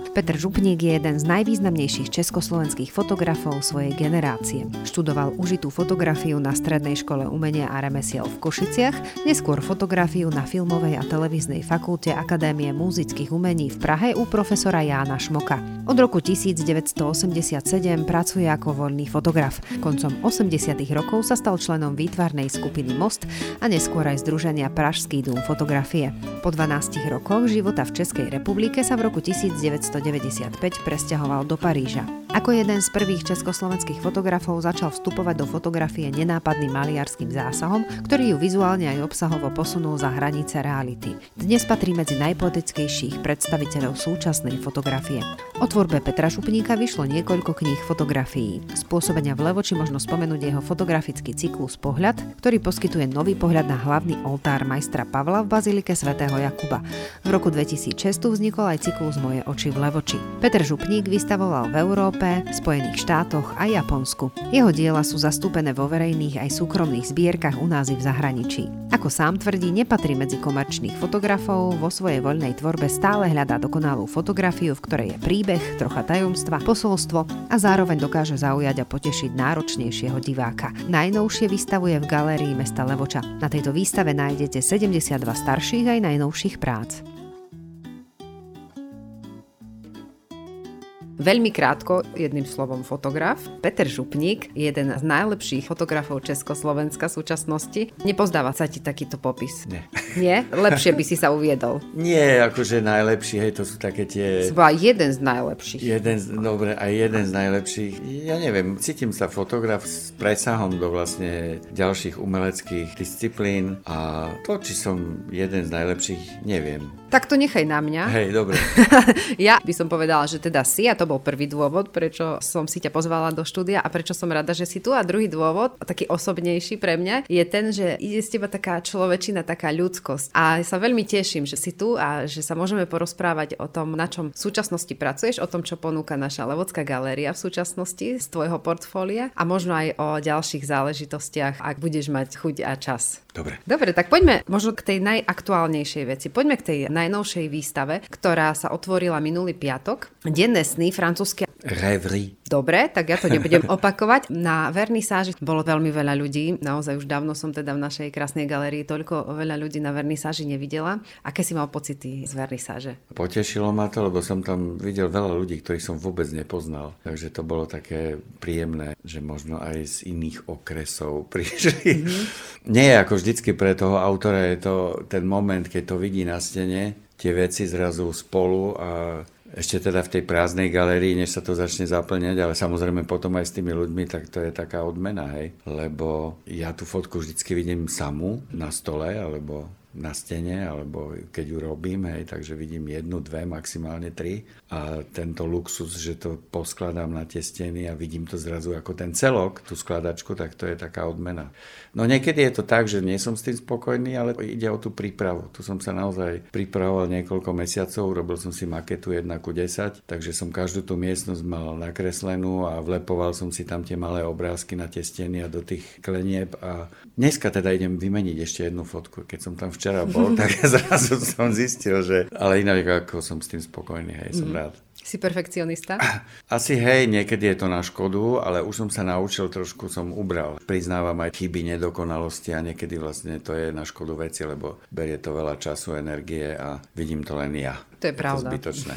Peter Župník je jeden z najvýznamnejších československých fotografov svojej generácie. Študoval užitú fotografiu na Strednej škole umenia a remesiel v Košiciach, neskôr fotografiu na Filmovej a televíznej fakulte Akadémie múzických umení v Prahe u profesora Jána Šmoka. Od roku 1987 pracuje ako voľný fotograf. Koncom 80. rokov sa stal členom výtvarnej skupiny Most a neskôr aj združenia Pražský dům fotografie. Po 12 rokoch života v Českej republike sa v roku 1995 presťahoval do Paríža. Ako jeden z prvých československých fotografov začal vstupovať do fotografie nenápadným maliarským zásahom, ktorý ju vizuálne aj obsahovo posunul za hranice reality. Dnes patrí medzi najpoetickejších predstaviteľov súčasnej fotografie. O tvorbe Petra Župníka vyšlo niekoľko kníh fotografií. Z pôsobenia v Levoči možno spomenúť jeho fotografický cyklus Pohľad, ktorý poskytuje nový pohľad na hlavný oltár majstra Pavla v bazilike svätého Jakuba. V roku 2006 vznikol aj cyklus Moje oči v Levoči. Peter Župník vystavoval v Európe, Spojených štátoch a Japonsku. Jeho diela sú zastúpené vo verejných aj súkromných zbierkach u nás i v zahraničí. Ako sám tvrdí, nepatrí medzi komerčných fotografov, vo svojej voľnej tvorbe stále hľadá dokonalú fotografiu, v ktorej je príbeh, trocha tajomstva, posolstvo a zároveň dokáže zaujať a potešiť náročnejšieho diváka. Najnovšie vystavuje v galérii mesta Levoča. Na tejto výstave nájdete 72 starších aj najnovších prác. Veľmi krátko, jedným slovom fotograf. Peter Župník je jeden z najlepších fotografov Československa súčasnosti. Nepozdáva sa ti takýto popis? Nie. Nie? Lepšie by si sa uviedol. Nie, akože najlepší, hej, to sú také tie... Svoja jeden z najlepších. Dobre, aj jeden z najlepších. Ja neviem, cítim sa fotograf s presahom do vlastne ďalších umeleckých disciplín a to, či som jeden z najlepších, neviem. Tak to nechaj na mňa. Hej, dobre. Ja by som povedala, že teda si, a to bol prvý dôvod, prečo som si ťa pozvala do štúdia a prečo som rada, že si tu. A druhý dôvod, taký osobnejší pre mňa, je ten, že ide z teba taká človečina, taká ľudskosť. A sa veľmi teším, že si tu a že sa môžeme porozprávať o tom, na čom v súčasnosti pracuješ, o tom, čo ponúka naša Levocká galéria v súčasnosti z tvojho portfólia a možno aj o ďalších záležitostiach, ak budeš mať chuť a čas. Dobre, tak poďme možno k tej najaktuálnejšej veci. Poďme k tej najnovšej výstave, ktorá sa otvorila minulý piatok. Denné sny, francúzske Rêverie. Dobre, tak ja to nebudem opakovať. Na vernisáži bolo veľmi veľa ľudí. Naozaj už dávno som teda v našej krásnej galérii toľko veľa ľudí na vernisáži nevidela. Aké si mal pocity z vernisáže? Potešilo ma to, lebo som tam videl veľa ľudí, ktorých som vôbec nepoznal. Takže to bolo také príjemné, že možno aj z iných okresov prišli. Nie ako vždycky pre toho autora je to ten moment, keď to vidí na stene, tie veci zrazu spolu a ešte teda v tej prázdnej galérii, než sa to začne zaplňať, ale samozrejme potom aj s tými ľuďmi, tak to je taká odmena, hej. Lebo ja tú fotku vždycky vidím samú na stole, alebo na stene, alebo keď ju robím, hej, takže vidím 1, 2, maximálne 3 a tento luxus, že to poskladám na tie steny a vidím to zrazu ako ten celok, tú skladačku, tak to je taká odmena. No niekedy je to tak, že nie som s tým spokojný, ale ide o tú prípravu. Tu som sa naozaj pripravoval niekoľko mesiacov, robil som si maketu 1:10, takže som každú tú miestnosť mal nakreslenú a vlepoval som si tam tie malé obrázky na tie steny a do tých klenieb a dneska teda idem vymeniť ešte jednu fotku. Keď som tam včera bol, tak zrazu som zistil, že ale inak ako som s tým spokojný, hej, som rád. Si perfekcionista? Asi hej, niekedy je to na škodu, ale už som sa naučil, trošku som ubral. Priznávam aj chyby, nedokonalosti a niekedy vlastne to je na škodu veci, lebo berie to veľa času, energie a vidím to len ja. To je pravda. To zbytočné.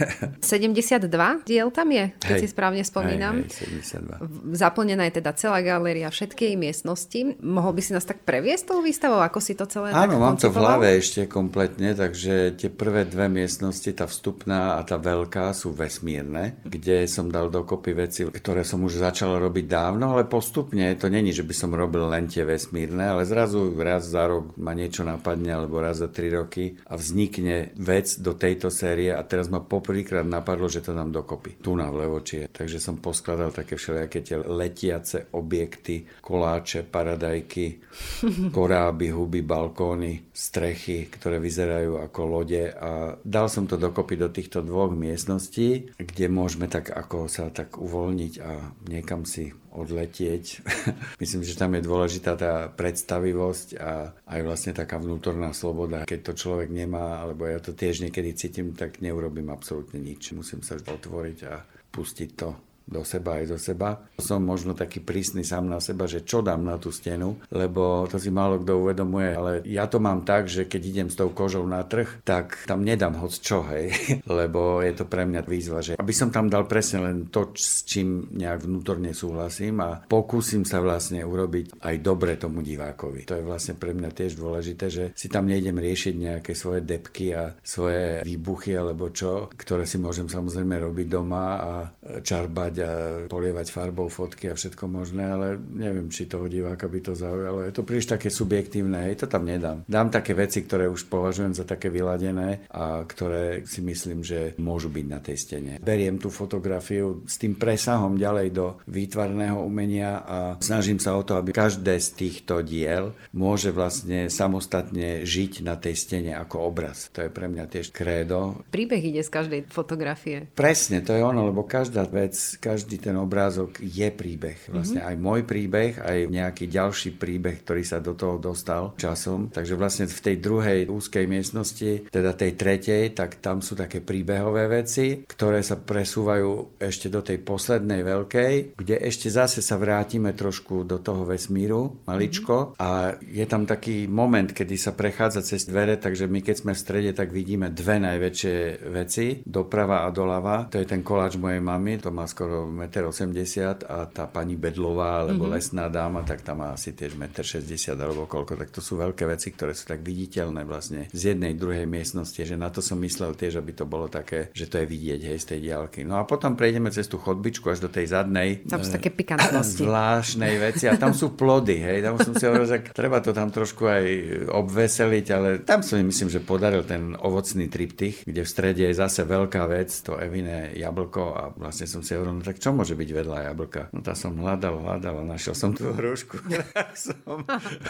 72 diel tam je, keď si správne spomínam. Hej, 72. Zaplnená je teda celá galéria, všetky jej miestnosti. Mohol by si nás tak previesť tou výstavou, ako si to celé Áno, mám to v koncipoval? hlave ešte kompletne, takže tie prvé 2 miestnosti, tá vstupná a tá veľká, sú vesmírne, kde som dal dokopy veci, ktoré som už začal robiť dávno, ale postupne, to není, že by som robil len tie vesmírne, ale zrazu raz za rok ma niečo napadne, alebo raz za 3 roky a vznikne vec do tejto série a teraz ma poprvýkrát napadlo, že to dám dokopy. Tu na v Levočie. Takže som poskladal také všelijaké tie letiace objekty, koláče, paradajky, koráby, huby, balkóny, strechy, ktoré vyzerajú ako lode a dal som to dokopy do týchto 2 miestností, kde môžeme tak ako sa tak uvoľniť a niekam si odletieť. Myslím, že tam je dôležitá tá predstavivosť a aj vlastne taká vnútorná sloboda. Keď to človek nemá, alebo ja to tiež niekedy cítim, tak neurobím absolútne nič. Musím sa otvoriť a pustiť to do seba aj do seba. Som možno taký prísny sám na seba, že čo dám na tú stenu, lebo to si málo kto uvedomuje, ale ja to mám tak, že keď idem s tou kožou na trh, tak tam nedám hoc čo, hej, lebo je to pre mňa výzva, že aby som tam dal presne len to, s čím nejak vnútorne súhlasím a pokúsim sa vlastne urobiť aj dobre tomu divákovi. To je vlastne pre mňa tiež dôležité, že si tam nejdem riešiť nejaké svoje depky a svoje výbuchy alebo čo, ktoré si môžem samozrejme robiť doma a čarbať a polievať farbou fotky a všetko možné, ale neviem, či toho diváka by to zaujalo. Je to príliš také subjektívne, to tam nedám. Dám také veci, ktoré už považujem za také vyladené a ktoré si myslím, že môžu byť na tej stene. Beriem tú fotografiu s tým presahom ďalej do výtvarného umenia a snažím sa o to, aby každé z týchto diel môže vlastne samostatne žiť na tej stene ako obraz. To je pre mňa tiež krédo. Príbeh ide z každej fotografie. Presne, to je ono, lebo každá vec, každý ten obrázok je príbeh. Vlastne aj môj príbeh, aj nejaký ďalší príbeh, ktorý sa do toho dostal časom. Takže vlastne v tej druhej úzkej miestnosti, teda tej tretej, tak tam sú také príbehové veci, ktoré sa presúvajú ešte do tej poslednej veľkej, kde ešte zase sa vrátime trošku do toho vesmíru, maličko. A je tam taký moment, kedy sa prechádza cez dvere, takže my keď sme v strede, tak vidíme dve najväčšie veci, doprava a doľava. To je ten koláč mojej mamy, to má skoro 1,80 m a tá pani Bedlová, alebo lesná dáma, tak tam má asi tiež 1,60 m alebo koľko, tak to sú veľké veci, ktoré sú tak viditeľné vlastne z jednej, druhej miestnosti, že na to som myslel tiež, aby to bolo také, že to je vidieť, hej, z tej diaľky. No a potom prejdeme cez tú chodbičku až do tej zadnej. Tam sú také pikantnosti. Zvláštnej veci a tam sú plody, hej, tam som si hovoril, že treba to tam trošku aj obveseliť, ale tam som myslím, že podaril ten ovocný triptych, kde v strede je zase veľká vec, to Eviné jablko a vlastne som si hovoril, no tak čo môže byť vedľa jablka? No tá som hľadal a našiel som tú hrušku. Som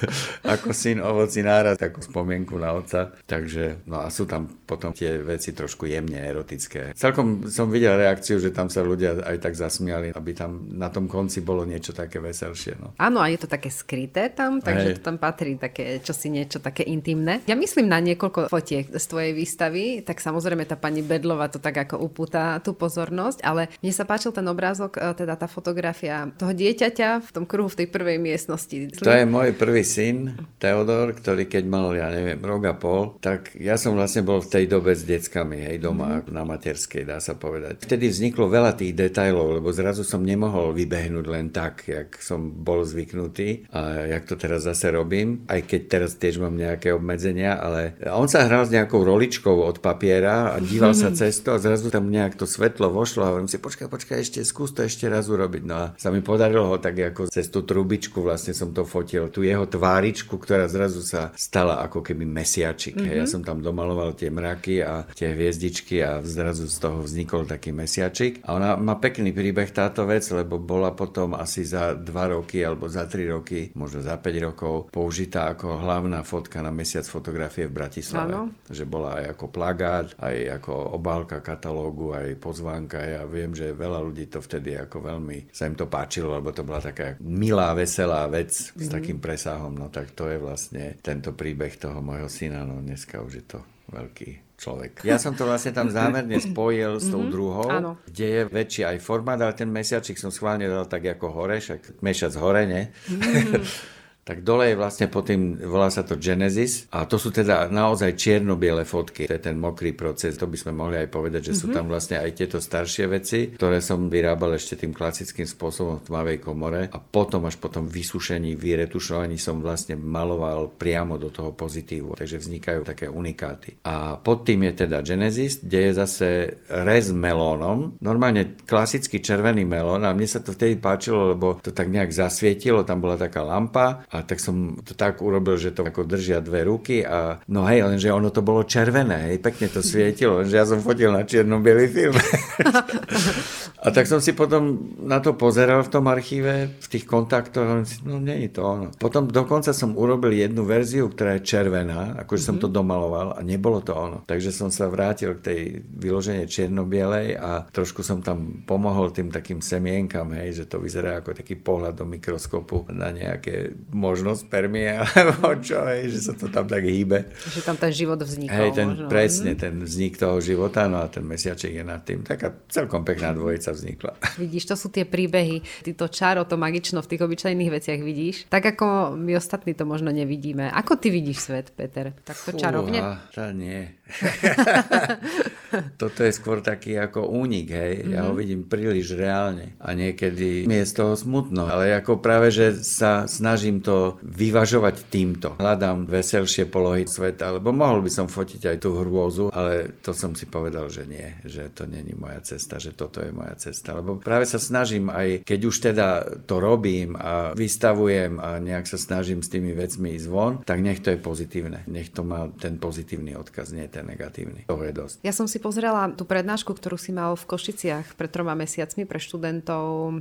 ako syn ovocinára, takú spomienku na otca. Takže, no a sú tam potom tie veci trošku jemne erotické. Celkom som videl reakciu, že tam sa ľudia aj tak zasmiali, aby tam na tom konci bolo niečo také veselšie. No. Áno, a je to také skryté tam, takže to tam patrí také čosi niečo také intimné. Ja myslím na niekoľko fotiek z tvojej výstavy, tak samozrejme tá pani Bedlová to tak ako upúta tú pozornosť, ale mne sa páčil ten obrázok, teda tá fotografia toho dieťaťa v tom kruhu v tej prvej miestnosti. To je môj prvý syn, Teodor, ktorý keď mal, ja neviem, rok a pol, tak ja som vlastne bol v tej dobe s deckami, hej, doma na materskej, dá sa povedať. Vtedy vzniklo veľa tých detailov, lebo zrazu som nemohol vybehnúť len tak, jak som bol zvyknutý a jak to teraz zase robím, aj keď teraz tiež mám nejaké obmedzenia, ale on sa hral s nejakou roličkou od papiera a díval sa cez to a zrazu tam nejak to svetlo vošlo a hovorím si, počkaj, skús to ešte raz urobiť. No a sa mi podarilo ho tak ako cez tú trubičku vlastne som to fotil, tú jeho tváričku, ktorá zrazu sa stala ako keby mesiačik. Ja som tam domaloval tie mraky a tie hviezdičky a zrazu z toho vznikol taký mesiačik. A ona má pekný príbeh táto vec, lebo bola potom asi za 2 roky alebo za 3 roky, možno za 5 rokov použitá ako hlavná fotka na mesiac fotografie v Bratislave. Áno. Že bola aj ako plagát, aj ako obálka katalógu, aj pozvánka. Ja viem, že veľa ľudí to vtedy ako veľmi sa im to páčilo, lebo to bola taká milá, veselá vec s takým presahom. No tak to je vlastne tento príbeh toho môjho syna. No dneska už je to veľký človek. Ja som to vlastne tam zámerne spojil s tou druhou, kde je väčší aj formát, ale ten mesiačik som schválne dal tak ako hore, však mesiac hore, ne? Tak dole je vlastne pod tým, volá sa to Genesis a to sú teda naozaj čierno-biele fotky. To je ten mokrý proces, to by sme mohli aj povedať, že sú tam vlastne aj tieto staršie veci, ktoré som vyrábal ešte tým klasickým spôsobom v tmavej komore a potom až po tom vysušení, vyretušovaní som vlastne maloval priamo do toho pozitívu, takže vznikajú také unikáty. A pod tým je teda Genesis, kde je zase rez melónom, normálne klasický červený melón a mne sa to vtedy páčilo, lebo to tak nejak zasvietilo, tam bola taká lampa. A tak som to tak urobil, že to ako držia 2 ruky a no hej, lenže ono to bolo červené, hej, pekne to svietilo, lenže ja som fotil na čierno-bielý film. A tak som si potom na to pozeral v tom archíve, v tých kontaktoch, a si, no nie je to ono. Potom dokonca som urobil jednu verziu, ktorá je červená, akože som to domaloval a nebolo to ono. Takže som sa vrátil k tej vyložene čierno-bielej a trošku som tam pomohol tým takým semienkam, hej, že to vyzerá ako taký pohľad do mikroskopu na nejaké možnosť spermie, alebo čo, hej, že sa to tam tak hýbe. Že tam ten život vznikol. Hej, možno. presne, ten vznik toho života, no a ten mesiaček je nad tým. Taká celkom pekná dvojica vznikla. Vidíš, to sú tie príbehy. Ty to čaro, to magično v tých obyčajných veciach vidíš. Tak ako my ostatní to možno nevidíme. Ako ty vidíš svet, Peter? Takto čarovne? Tá nie. Toto je skôr taký ako únik, hej. Ja ho vidím príliš reálne a niekedy mi je z toho smutno. Ale ako práve, že sa snažím to vyvažovať týmto. Hľadám veselšie polohy sveta, lebo mohol by som fotiť aj tú hrôzu, ale to som si povedal, že nie, že to není moja cesta, že toto je moja cesta. Lebo práve sa snažím aj, keď už teda to robím a vystavujem a nejak sa snažím s tými vecmi ísť von, tak nech to je pozitívne. Nech to má ten pozitívny odkaz, nie ten negatívny. To je dosť. Ja som si pozerala tú prednášku, ktorú si mal v Košiciach pred 3 mesiacmi pre študentov.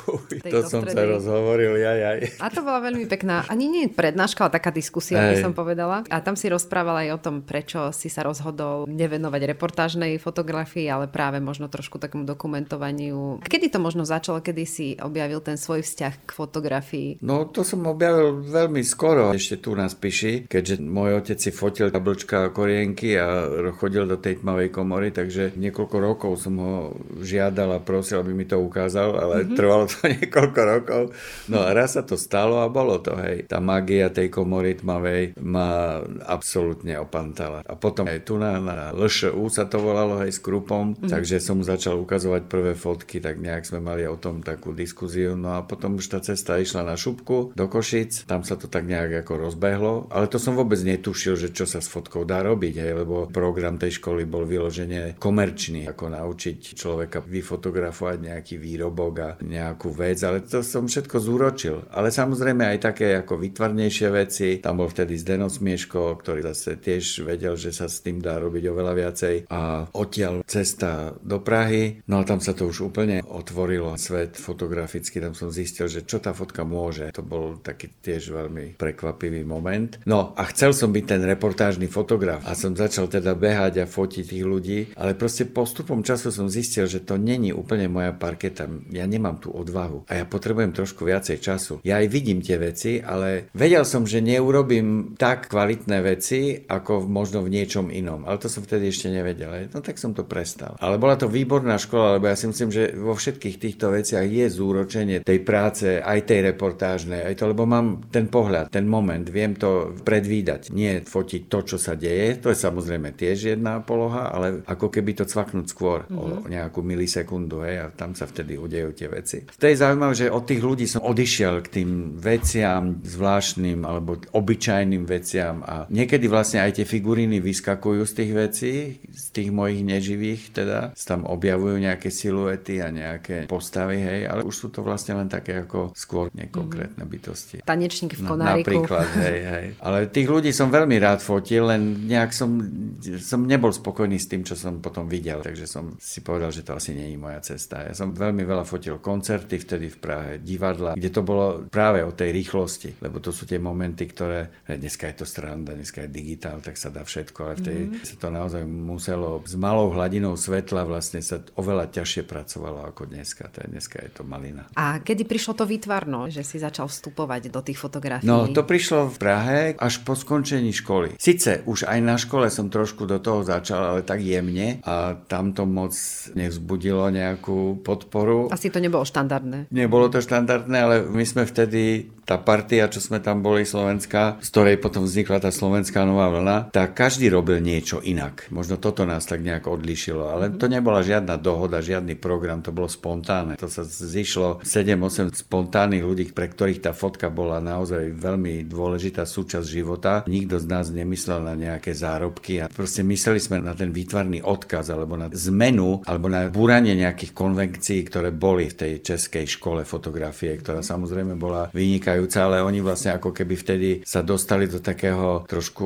To som sa rozhovoril, jaj. A to bola veľmi pekná, ani nie prednáška, ale taká diskusia, by som povedala. A tam si rozprával aj o tom, prečo si sa rozhodol nevenovať reportážnej fotografii, ale práve možno trošku takému dokumentovaniu. Kedy to možno začalo, kedy si objavil ten svoj vzťah k fotografii? No to som objavil veľmi skoro, ešte tu na Spiši, keďže môj otec si fotil jablčka a korienky a chodil do tej tmavej komory, takže niekoľko rokov som ho žiadal a prosil, aby mi to ukázal, ale trvalo to niekoľko rokov. No a raz sa to stalo a bolo to, hej. Tá magia tej komory tmavej ma absolútne opantala. A potom aj tu na LŠU sa to volalo, hej, s Krupom, takže som mu začal ukazovať prvé fotky, tak nejak sme mali o tom takú diskuziu. No a potom už tá cesta išla na Šupku do Košic, tam sa to tak nejak ako rozbehlo, ale to som vôbec netušil, že čo sa s fotkou dá robiť, hej, lebo program tej školy bol vyložene komerčný, ako naučiť človeka vyfotografovať nejaký výrobok a nejakú vec, ale to som všetko zúročil. Ale samozrejme aj také ako výtvarnejšie veci. Tam bol vtedy Zdeno Smieško, ktorý zase tiež vedel, že sa s tým dá robiť oveľa viacej. A odtiaľ cesta do Prahy, no a tam sa to už úplne otvorilo svet fotograficky, tam som zistil, že čo tá fotka môže. To bol taký tiež veľmi prekvapivý moment. No a chcel som byť ten reportážny fotograf a som začal teda behať a fotiť tých ľudí, ale proste postupom času som zistil, že to není úplne moja parketa. Ja nemám tú odvahu a ja potrebujem trošku viacej času. Ja aj vidím tie veci, ale vedel som, že neurobím tak kvalitné veci, ako možno v niečom inom. Ale to som vtedy ešte nevedel. No tak som to prestal. Ale bola to výborná škola, lebo ja si myslím, že vo všetkých týchto veciach je zúročenie tej práce, aj tej reportážnej, aj to, lebo mám ten pohľad, ten moment, viem to predvídať. Nie fotiť to, čo sa deje, to je samozrejme tiež jedna poloha, ale ako keby to cvaknúť skôr o nejakú milisekundu, hej, a tam sa vtedy udejú tie veci. To je zaujímavé, že od tých ľudí som odišiel k tým veciam zvláštnym alebo obyčajným veciam a niekedy vlastne aj tie figuríny vyskakujú z tých vecí, z tých mojich neživých teda, tam objavujú nejaké siluety a nejaké postavy, hej, ale už sú to vlastne len také ako skôr nekonkrétne bytosti. Tanečník v konáriku. Napríklad, hej. Ale tých ľudí som veľmi rád fotil, len nejak som nebol spokojný s tým, čo som potom videl, takže som si povedal, že to asi nie je moja cesta. Ja som veľmi veľa fotil koncerty vtedy v Prahe, divadla, kde to bolo práve o tej rýchlosti, lebo to sú tie momenty, ktoré, dneska je to stranda, dneska je digitál, tak sa dá všetko, ale vtedy sa to naozaj muselo s malou hladinou svetla vlastne sa oveľa ťažšie pracovalo ako dneska. Dneska je to malina. A kedy prišlo to výtvarno, že si začal vstupovať do tých fotografií? No, to prišlo v Prahe až po skončení školy. Sice už aj na škole som trošku do toho začal, ale tak jemne a tam to moc nevzbudilo nejakú podporu. Asi to nebolo štandardné. Nebolo to štandardné, ale my sme vtedy, tá partia, čo sme tam boli slovenská, z ktorej potom vznikla tá slovenská nová vlna, tak každý robil niečo inak. Možno toto nás tak nejak odlíšilo, ale to nebola žiadna dohoda, žiadny program, to bolo spontánne. To sa zišlo 7-8 spontánnych ľudí, pre ktorých tá fotka bola naozaj veľmi dôležitá súčasť života. Nikto z nás nemyslel na nejaké zárobky a proste mysleli sme na ten výtvarný odkaz alebo na zmenu alebo na búranie nejakých konvencií, ktoré boli v tej českej škole fotografie, ktorá samozrejme bola vynikajúca, ale oni vlastne ako keby vtedy sa dostali do takého trošku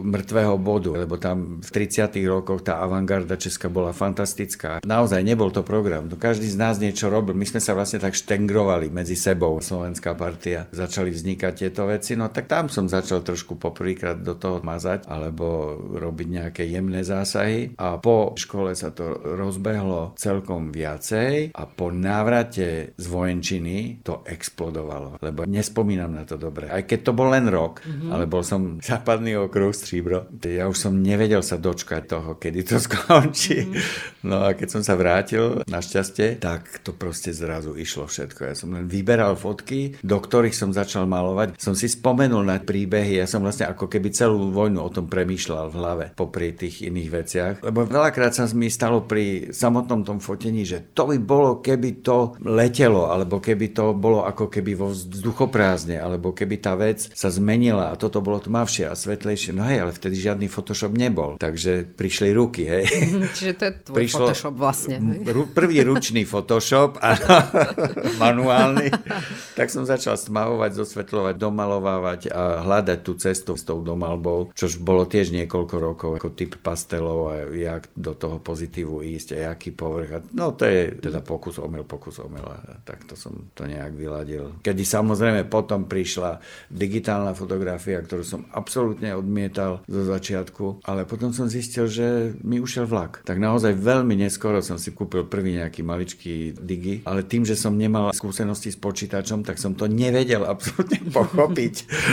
mŕtvého bodu, lebo tam v 30. rokoch tá avantgarda česká bola fantastická. Naozaj nebol to program. Každý z nás niečo robil. My sme sa vlastne tak štengrovali medzi sebou. Slovenská partia. Začali vznikať tieto veci. No tak tam som začal trošku poprvýkrát do toho mazať alebo robiť nejaké jemné zásahy. A po škole sa to rozbehlo celkom viacej a po návrate z vojenčiny to explodovalo. Lebo nespomínam na to dobre. Aj keď to bol len rok, ale bol som západný okruh Stříbro. Ja už som nevedel sa dočkať toho, kedy to skončí. No a keď som sa vrátil, našťastie, tak to proste zrazu išlo všetko. Ja som len vyberal fotky, do ktorých som začal malovať. Som si spomenul na príbehy, ja som vlastne ako keby celú vojnu o tom premýšľal v hlave, popri tých iných veciach. Lebo veľakrát sa mi stalo pri samotnom tom fotení, že to by bolo, keby to letelo, alebo keby to bolo ako keby vo vzduchoprázdne, alebo keby tá vec sa zmenila a toto bolo tmavšie a svetlejšie. No hej, ale vtedy žiadny Photoshop nebol. Takže prišli ruky, hej. Čiže to je tvoj Photoshop vlastne. Prvý ručný Photoshop, manuálny. Tak som začal stmavovať, zosvetľovať, domalovávať a hľadať tú cestu s tou domalbou, čož bolo tiež niekoľko rokov, ako typ pastelov a jak do toho pozitívu ísť a jaký povrch. No to je teda pokus omyl a takto som to nejak vyladil. Kedy samozrejme potom prišla digitálna fotografia, ktorú som absolútne odmietal zo začiatku, ale potom som zistil, že mi ušiel vlak. Tak naozaj veľmi neskoro som si kúpil prvý nejaký maličký digi, ale tým, že som nemal skúsenosti s počítačom, tak som to nevedel absolútne pochopiť.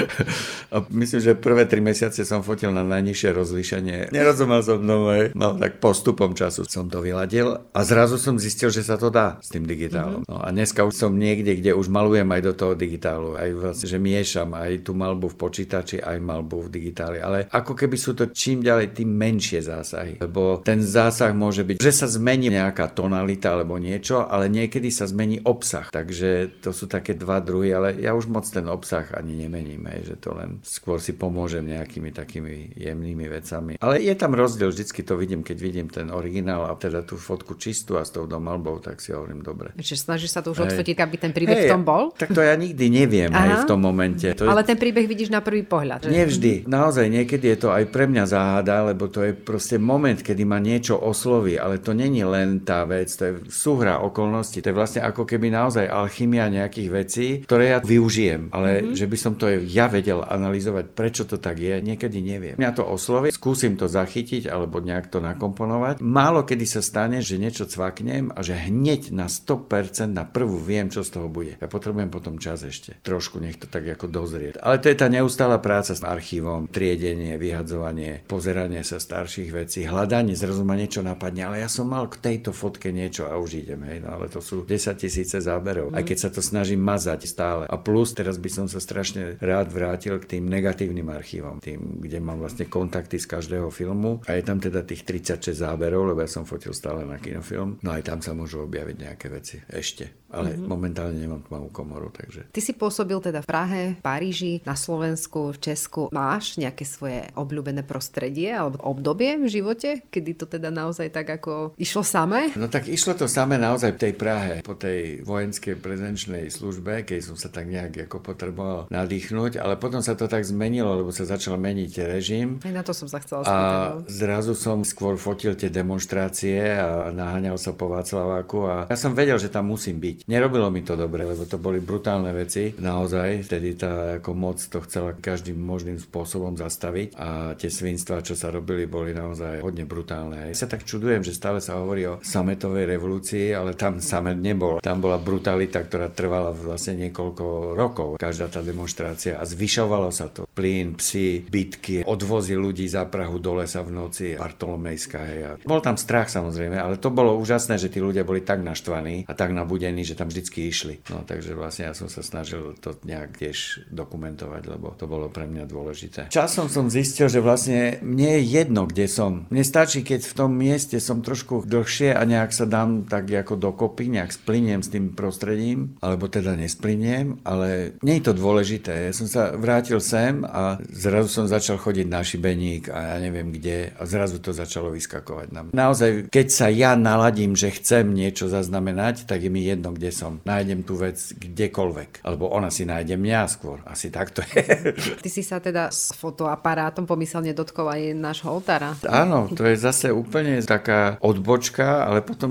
A myslím, že prvé 3 mesiace som fotil na najnižšie rozlíšenie. Nerozumel som tomu, no tak postupom času som to vyladil a zrazu som zistil, že sa to dá s tým digitálom. No a dneska už som niekde, kde už malujem aj do toho digitálu, aj vlastne, že miešam aj tú malbu v počítači, aj malbu v digitáli, ale ako keby sú to čím ďalej tým menšie zásahy, lebo ten zásah môže byť, že sa zmení nejaká tonalita alebo niečo, ale niekedy sa zmení obsah, takže to sú také dva druhy, ale ja už moc ten obsah ani nemením, že to len skôr si pomôžem nejakými takými jemnými vecami. Ale je tam rozdiel, vždycky to vidím, keď vidím ten originál a teda tú fotku čistú a s tou domalbou, tak si hovorím dobre. Čiže snažíš sa to už odfotiť, aby ten príbeh v tom bol? Tak to ja nikdy neviem aj v tom momente. Ale ten príbeh vidíš na prvý pohľad. Že? Nevždy. Naozaj niekedy je to aj pre mňa záhada, lebo to je proste moment, kedy ma niečo osloví, ale to není len tá vec, to je súhra okolností. To je vlastne ako keby naozaj alchymia nejakých vecí, ktoré ja využijem, ale že by som to ja vedel analyzovať, prečo to tak je, niekedy neviem. Mňa to osloví, skúsim to zachytiť alebo nejak to nakomponovať. Málo kedy sa stane, že niečo cvaknem a že hneď na 100% na prvú viem, čo z toho bude. Ja potrebujem potom čas ešte. Trošku nech to tak ako dozrie. Ale to je tá neustála práca s archívom, triedenie, vyhadzovanie, pozeranie sa starších vecí, hľadanie, zrazu ma niečo napadne, ale ja som mal k tejto fotke niečo a už idem, hej, no ale to sú 10 000 záberov. Aj keď sa to snažím mazať stále. A plus teraz by som sa strašne rád vrátil k tým negatívnym archívom, tým, kde mám vlastne kontakty z každého filmu a je tam teda tých 36 záberov, lebo ja som fotil stále na kinofilm. No aj tam sa môžu objaviť nejaké veci ešte. Ale momentálne nemám tmavú komoru, takže. Ty si pôsobil teda v Prahe, v Paríži, na Slovensku, v Česku. Máš nejaké svoje obľúbené prostredie alebo obdobie v živote, kedy to teda naozaj tak ako išlo samé? No tak išlo to samé naozaj v tej Prahe, po tej vojenskej prezenčnej službe, keď som sa tak nejak ako potreboval nadýchnuť, ale potom sa to tak zmenilo, lebo sa začal meniť režim. Aj na to som sa chcela spýtať. A zrazu som skôr fotil tie demonštrácie a naháňal sa po Václaváku a ja som vedel, že tam musím byť. Nerobilo mi to dobre, lebo to boli brutálne veci. Naozaj, vtedy tá ako moc to chcela každým možným spôsobom zastaviť a tie svinstvá, čo sa robili, boli naozaj hodne brutálne. Ja sa tak čudujem, že stále sa hovorí o sametovej revolúcii, ale tam samet nebol. Tam bola brutalita, ktorá trvala vlastne niekoľko rokov. Každá tá demonštrácia a zvyšovalo sa to. Plyn, psi, bitky, odvozy ľudí za Prahu do lesa v noci, Bartolomejská. Bol tam strach samozrejme, ale to bolo úžasné, že tí ľudia boli tak naštvaní a tak nabudení, že tam vždycky išli. No takže vlastne ja som sa snažil to nejak tiež dokumentovať, lebo to bolo pre mňa dôležité. Časom som zistil, že vlastne mne je jedno, kde som. Mne stačí, keď v tom mieste som trošku dlhšie a nejak sa dám tak ako dokopy, nejak splyniem s tým prostredím, alebo teda nesplyniem, ale nie je to dôležité. Ja som sa vrátil sem a zrazu som začal chodiť na šibeník a ja neviem kde a zrazu to začalo vyskakovať na mňa. Naozaj, keď sa ja naladím, že chcem niečo zaznamenať, tak je mi jedno, kde som. Nájdem tú vec kdekoľvek. Alebo ona si nájde mňa skôr. Asi takto je. Ty si sa teda s fotoaparátom pomyselne dotkol aj nášho oltára. Áno, to je zase úplne taká odbočka, ale potom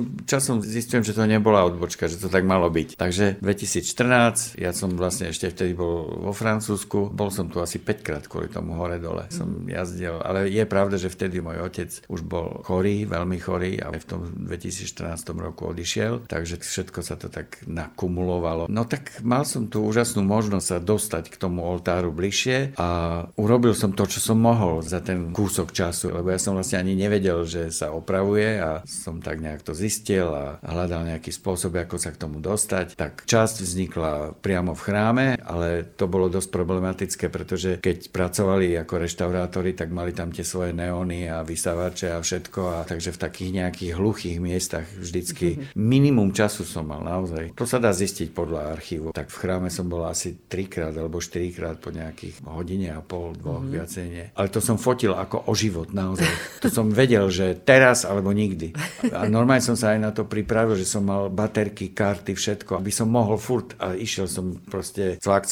časom zistím, že to nebola odbočka, že to tak malo byť. Takže 2014, ja som vlastne ešte vtedy bol vo Francúzsku, bol som tu asi 5 krát kvôli tomu hore-dole. Som jazdil, ale je pravda, že vtedy môj otec už bol chorý, veľmi chorý a v tom 2014 roku odišiel, takže všetko sa to tak nakumulovalo. No tak mal som tu úžasnú možnosť sa dostať k tomu oltáru bližšie a urobil som to, čo som mohol za ten kúsok času, lebo ja som vlastne ani nevedel, že sa opravuje a som tak nejak to zistil a hľadal nejaký spôsob, ako sa k tomu dostať. Tak časť vznikla priamo v chráme, ale to bolo dosť problematické, pretože keď pracovali ako reštaurátori, tak mali tam tie svoje neóny a vysávače a všetko, a takže v takých nejakých hluchých miestach vždycky minimum času som mal naozaj. To sa dá zistiť podľa archívu. Tak v chráme som bol asi 3-krát alebo 4-krát po nejakých hodine a pol, dvoch, viacej nie. Ale to som fotil ako o život naozaj. To som vedel, že teraz alebo nikdy. A normálne som sa aj na to pripravil, že som mal baterky, karty, všetko, aby som mohol furt a išiel som proste cvak.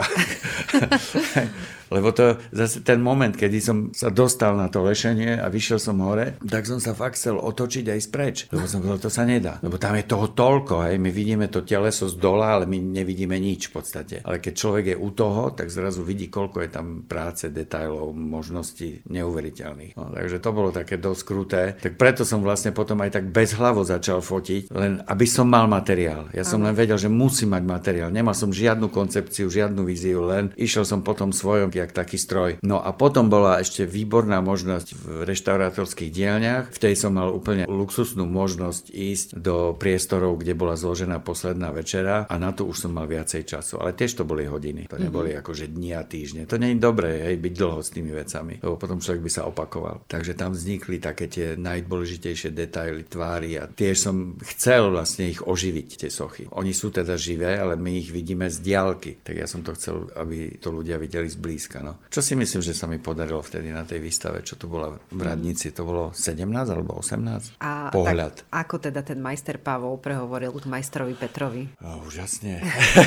Lebo to zase ten moment, kedy som sa dostal na to lešenie a vyšiel som hore, tak som sa fakt chcel otočiť aj spreč. Lebo som povedal, to sa nedá. Lebo tam je toho toľko, hej. My vidíme to teleso z dola, ale my nevidíme nič v podstate. Ale keď človek je u toho, tak zrazu vidí, koľko je tam práce, detailov, možností neuveriteľných. No, takže to bolo také dosť kruté. Tak preto som vlastne potom aj tak bezhlavo začal fotiť, len aby som mal materiál. Ja som len vedel, že musím mať materiál. Nemal som žiadnu koncepciu, žiadnu víziu, len išiel som potom svojom jak taký stroj. No a potom bola ešte výborná možnosť v reštaurátorských dielňach. Vtedy som mal úplne luxusnú možnosť ísť do priestorov, kde bola zložená posledná večera a na to už som mal viacej času. Ale tiež to boli hodiny. To neboli akože dni a týždne. To nie je dobré, hej, byť dlho s tými vecami, lebo potom človek by sa opakoval. Takže tam vznikli také tie najdôležitejšie detaily tvári a tiež som chcel vlastne ich oživiť, tie sochy. Oni sú teda živé, ale my ich vidíme z diaľky. Tak ja som to chcel, aby to ľudia videli zblízka. No. Čo si myslím, že sa mi podarilo vtedy na tej výstave, čo tu bola v Radnici, to bolo 17 alebo 18? A pohľad. Tak, ako teda ten majster Pavol prehovoril k majstrovi Petrovi? Úžasne.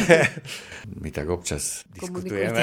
My tak občas diskutujeme.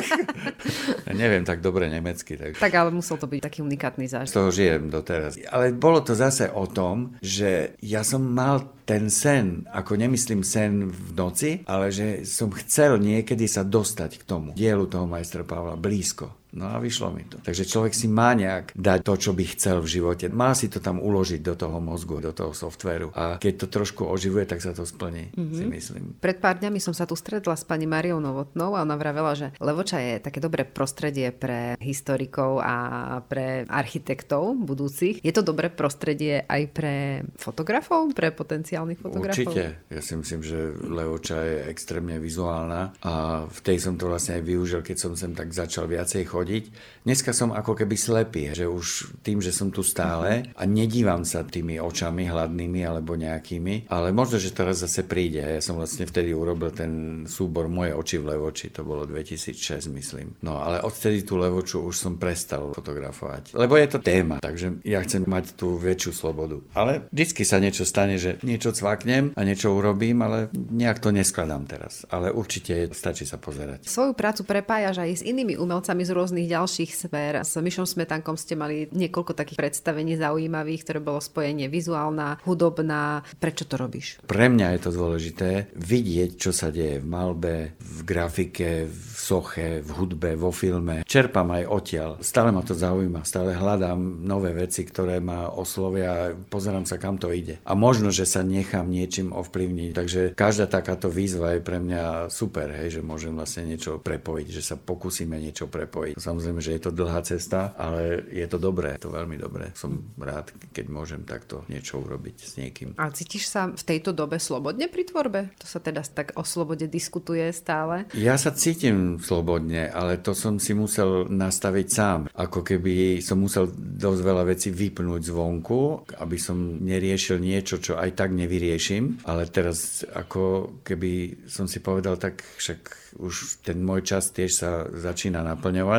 Neviem tak dobre nemecky. Tak ale musel to byť taký unikátny zážitok. Z toho žijem doteraz. Ale bolo to zase o tom, že ja som mal ten sen, ako nemyslím sen v noci, ale že som chcel niekedy sa dostať k tomu dielu toho majstra Pavla blízko. No a vyšlo mi to. Takže človek si má nejak dať to, čo by chcel v živote. Má si to tam uložiť do toho mozgu, do toho softvéru. A keď to trošku oživuje, tak sa to splní, si myslím. Pred pár dňami som sa tu stretla s pani Mariou Novotnou a ona vravela, že Levoča je také dobré prostredie pre historikov a pre architektov budúcich. Je to dobré prostredie aj pre fotografov, pre potenciálnych fotografov? Určite. Ja si myslím, že Levoča je extrémne vizuálna a v tej som to vlastne aj využil, keď som sem tak začal viacej chodiť. Dneska som ako keby slepý, že už tým, že som tu stále a nedívam sa tými očami hladnými alebo nejakými, ale možno, že teraz zase príde. Ja som vlastne vtedy urobil ten súbor Moje oči v Levoči, to bolo 2006, myslím. No, ale odtedy tú Levoču už som prestal fotografovať. Lebo je to téma, takže ja chcem mať tú väčšiu slobodu. Ale vždycky sa niečo stane, že niečo cvaknem a niečo urobím, ale nejak to neskladám teraz. Ale určite stačí sa pozerať. Svoju prácu prepájaš aj s inými umelcami z rôznych ďalších sfér. S Mišom Smetankom ste mali niekoľko takých predstavení zaujímavých, ktoré bolo spojenie vizuálna, hudobná. Prečo to robíš? Pre mňa je to dôležité vidieť, čo sa deje v malbe, v grafike, v soche, v hudbe, vo filme. Čerpám aj odtiaľ. Stále ma to zaujíma. Stále hľadám nové veci, ktoré ma oslovia. Pozerám sa, kam to ide. A možno, že sa nechám niečím ovplyvniť. Takže každá takáto výzva je pre mňa super, hej, že môžem vlastne niečo prepojiť, že sa pokúsime niečo prepojiť. Samozrejme, že je to dlhá cesta, ale je to dobré, je to veľmi dobré. Som rád, keď môžem takto niečo urobiť s niekým. A cítiš sa v tejto dobe slobodne pri tvorbe? To sa teda tak o slobode diskutuje stále? Ja sa cítim slobodne, ale to som si musel nastaviť sám. Ako keby som musel dosť veľa vecí vypnúť zvonku, aby som neriešil niečo, čo aj tak nevyriešim. Ale teraz ako keby som si povedal, tak však už ten môj čas tiež sa začína naplňovať.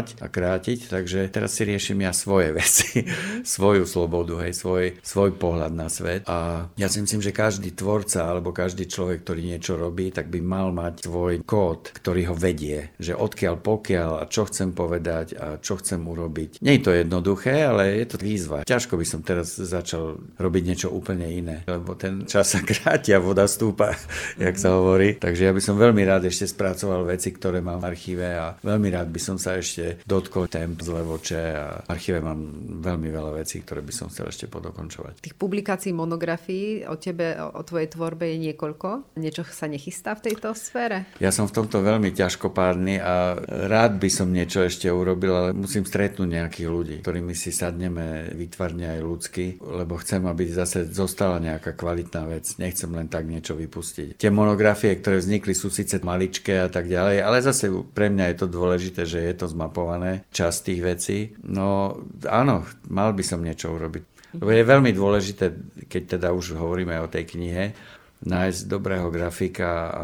malovať a krátiť, takže teraz si riešim ja svoje veci, svoju slobodu, hej, svoj pohľad na svet. A ja si myslím, že každý tvorca alebo každý človek, ktorý niečo robí, tak by mal mať svoj kód, ktorý ho vedie, že odkiaľ pokiaľ a čo chcem povedať a čo chcem urobiť. Nie je to jednoduché, ale je to výzva. Ťažko by som teraz začal robiť niečo úplne iné, lebo ten čas sa kráti a voda stúpa, jak sa hovorí. Takže ja by som veľmi rád ešte spracoval veci, ktoré mám v archíve a veľmi rád by som sa ešte dotkol tém z Levoče a v archíve mám veľmi veľa vecí, ktoré by som chcel ešte podokončovať. Tých publikácií, monografií o tebe, o tvojej tvorbe je niekoľko. Niečo sa nechystá v tejto sfére? Ja som v tomto veľmi ťažkopádny a rád by som niečo ešte urobil, ale musím stretnúť nejakých ľudí, ktorými si sadneme výtvarne aj ľudsky, lebo chcem, aby zase zostala nejaká kvalitná vec. Nechcem len tak niečo vypustiť. Tie monografie, ktoré vznikli, sú síce maličké a tak ďalej, ale zase pre mňa je to dôležité, že je to zmapované, časť tých vecí. No áno, mal by som niečo urobiť. Lebo je veľmi dôležité, keď teda už hovoríme o tej knihe, nájsť dobrého grafika a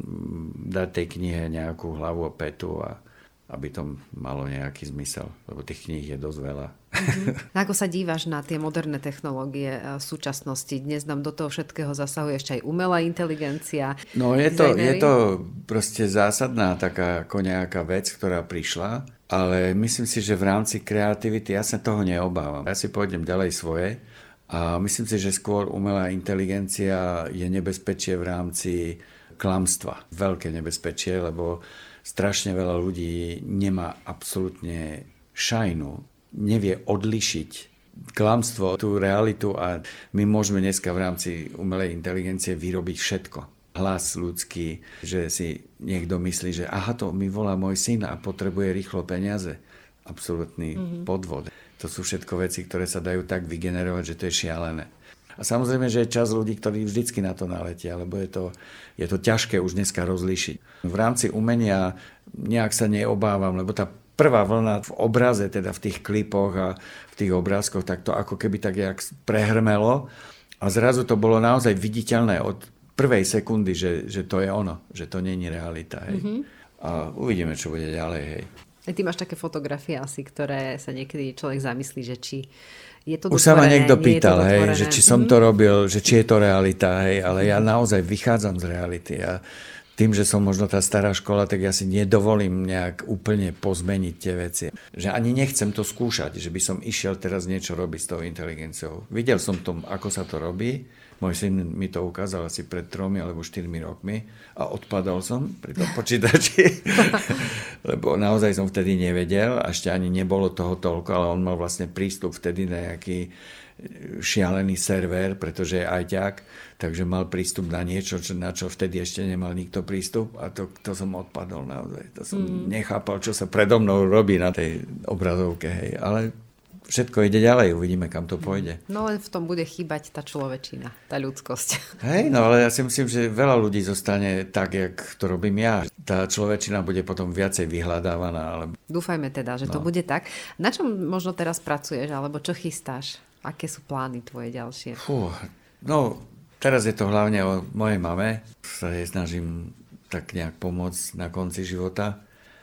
dať tej knihe nejakú hlavu a petu a aby to malo nejaký zmysel, lebo tých kníh je dosť veľa. Ako sa dívaš na tie moderné technológie súčasnosti? Dnes nám do toho všetkého zasahuje ešte aj umelá inteligencia. No je to proste zásadná taká ako nejaká vec, ktorá prišla, ale myslím si, že v rámci kreativity ja sa toho neobávam. Ja si pôjdem ďalej svoje a myslím si, že skôr umelá inteligencia je nebezpečie v rámci klamstva. Veľké nebezpečie, lebo strašne veľa ľudí nemá absolútne šajnu, nevie odlišiť klamstvo, tú realitu a my môžeme dneska v rámci umelej inteligencie vyrobiť všetko. Hlas ľudský, že si niekto myslí, že aha, to mi volá môj syn a potrebuje rýchlo peniaze. Absolútny podvod. To sú všetko veci, ktoré sa dajú tak vygenerovať, že to je šialené. A samozrejme, že je čas ľudí, ktorí vždycky na to naletia, lebo je to ťažké už dneska rozlíšiť. V rámci umenia nejak sa neobávam, lebo tá prvá vlna v obraze, teda v tých klipoch a v tých obrázkoch, tak to ako keby tak jak prehrmelo a zrazu to bolo naozaj viditeľné od prvej sekundy, že to je ono, že to nie je realita. Hej. A uvidíme, čo bude ďalej. Hej. Ty máš také fotografie asi, ktoré sa niekedy človek zamyslí, že či je to dotvorené. Už sa ma niekto pýtal, hej, že či som to robil, že či je to realita, hej, ale ja naozaj vychádzam z reality a tým, že som možno tá stará škola, tak ja si nedovolím nejak úplne pozmeniť tie veci. Že ani nechcem to skúšať, že by som išiel teraz niečo robiť s tou inteligenciou. Videl som tom, ako sa to robí. Môj syn mi to ukázal asi pred 3 alebo 4 rokmi a odpadol som pri tom počítači, lebo naozaj som vtedy nevedel, a ešte ani nebolo toho toľko, ale on mal vlastne prístup vtedy na nejaký šialený server, pretože je ajťák, takže mal prístup na niečo, na čo vtedy ešte nemal nikto prístup a to som odpadol naozaj. To som nechápal, čo sa predo mnou robí na tej obrazovke, hej, ale všetko ide ďalej, uvidíme, kam to pôjde. No len v tom bude chýbať tá človečina, tá ľudskosť. Hej, no ale ja si myslím, že veľa ľudí zostane tak, jak to robím ja. Tá človečina bude potom viacej vyhľadávaná. Ale... Dúfajme teda, že to bude tak. Na čom možno teraz pracuješ, alebo čo chystáš? Aké sú plány tvoje ďalšie? No, teraz je to hlavne o mojej mame. Sa jej snažím tak nejak pomôcť na konci života.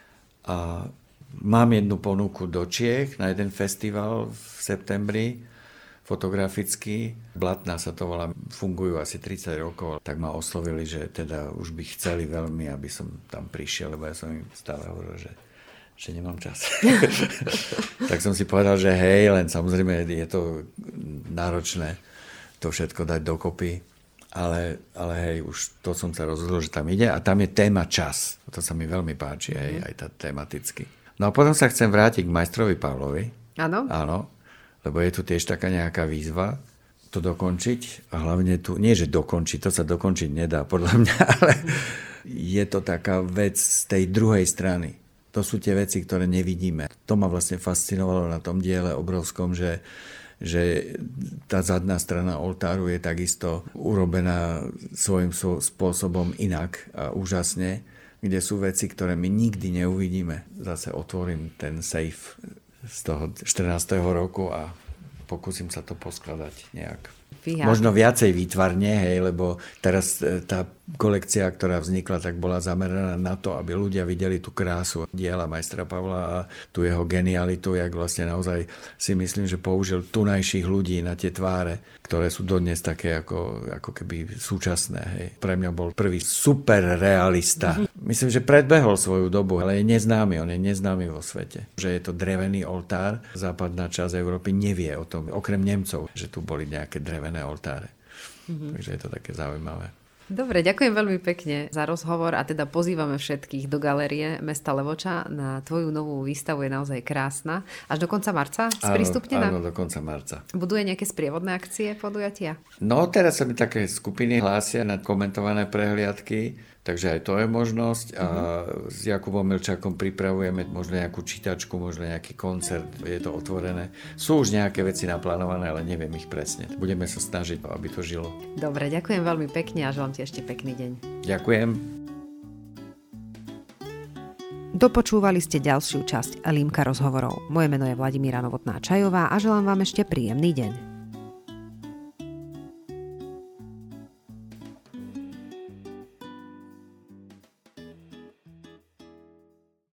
A mám jednu ponuku do Čiech na jeden festival v septembri, fotografický. Blatná sa to volá, fungujú asi 30 rokov. Tak ma oslovili, že teda už by chceli veľmi, aby som tam prišiel, lebo ja som im stále hovoril, že nemám čas. Tak som si povedal, že hej, len samozrejme je to náročné to všetko dať dokopy. Ale hej, už to som sa rozhodol, že tam ide a tam je téma čas. To sa mi veľmi páči, hej, aj tá tematicky. No a potom sa chcem vrátiť k majstrovi Pavlovi. Áno? Áno, lebo je tu tiež taká nejaká výzva to dokončiť. A hlavne tu, nie že dokončiť, to sa dokončiť nedá podľa mňa, ale je to taká vec z tej druhej strany. To sú tie veci, ktoré nevidíme. To ma vlastne fascinovalo na tom diele obrovskom, že tá zadná strana oltáru je takisto urobená svojím spôsobom inak a úžasne, kde sú veci, ktoré my nikdy neuvidíme. Zase otvorím ten safe z toho 14. roku a pokúsim sa to poskladať nejak. Fíha. Možno viacej výtvarne, hej, lebo teraz tá kolekcia, ktorá vznikla, tak bola zameraná na to, aby ľudia videli tú krásu diela majstra Pavla a tú jeho genialitu, jak vlastne naozaj si myslím, že použil tunajších ľudí na tie tváre, ktoré sú dodnes také ako keby súčasné. Hej. Pre mňa bol prvý super realista. Myslím, že predbehol svoju dobu, ale je neznámy, on je neznámy vo svete. Že je to drevený oltár, západná časť Európy nevie o tom, okrem Nemcov, že tu boli nejaké drevené oltáre. Takže je to také zaujímavé. Dobre, ďakujem veľmi pekne za rozhovor a teda pozývame všetkých do galérie mesta Levoča na tvoju novú výstavu, je naozaj krásna. Až do konca marca sprístupnená? Áno, do konca marca. Budú aj nejaké sprievodné akcie, podujatia? No, teraz sa mi také skupiny hlásia na komentované prehliadky, takže aj to je možnosť a s Jakubom Milčákom pripravujeme možno nejakú čítačku, možno nejaký koncert, je to otvorené. Sú už nejaké veci naplánované, ale neviem ich presne. Budeme sa snažiť, aby to žilo. Dobre, ďakujem veľmi pekne a želám ti ešte pekný deň. Ďakujem. Dopočúvali ste ďalšiu časť Límka rozhovorov. Moje meno je Vladimíra Novotná Čajová a želám vám ešte príjemný deň.